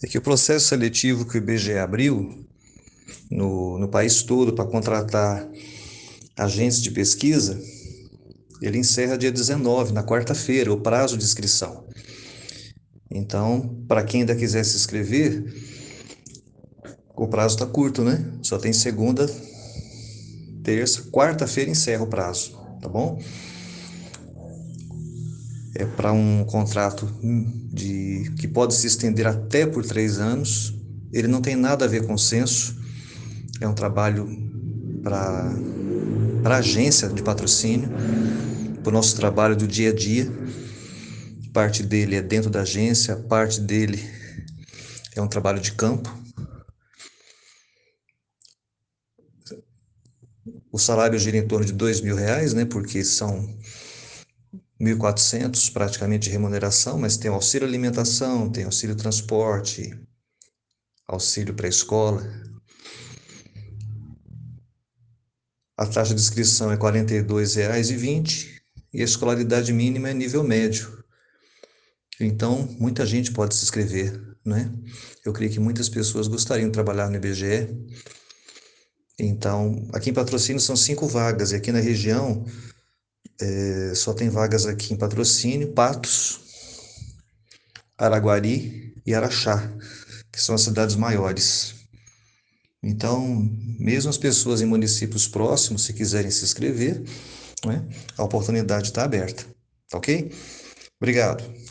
É que o processo seletivo que o IBGE abriu no país todo para contratar agentes de pesquisa, ele encerra dia 19, na quarta-feira, o prazo de inscrição. Então, para quem ainda quiser se inscrever, o prazo está curto, né? Só tem segunda, terça, quarta-feira encerra o prazo, tá bom? É para um contrato que pode se estender até por 3 anos. Ele não tem nada a ver com censo, é um trabalho para agência de patrocínio, para o nosso trabalho do dia a dia. Parte dele é dentro da agência, parte dele é um trabalho de campo. O salário gira em torno de R$ 2.000, né? Porque são 1.400 praticamente de remuneração, mas tem auxílio alimentação, tem auxílio transporte, auxílio para a escola. A taxa de inscrição é R$ 42,20 e a escolaridade mínima é nível médio. Então, muita gente pode se inscrever, né? Eu creio que muitas pessoas gostariam de trabalhar no IBGE. Então, aqui em Patrocínio são 5 vagas e aqui na região só tem vagas aqui em Patrocínio, Patos, Araguari e Araxá, que são as cidades maiores. Então, mesmo as pessoas em municípios próximos, se quiserem se inscrever, né, a oportunidade está aberta. Ok? Obrigado.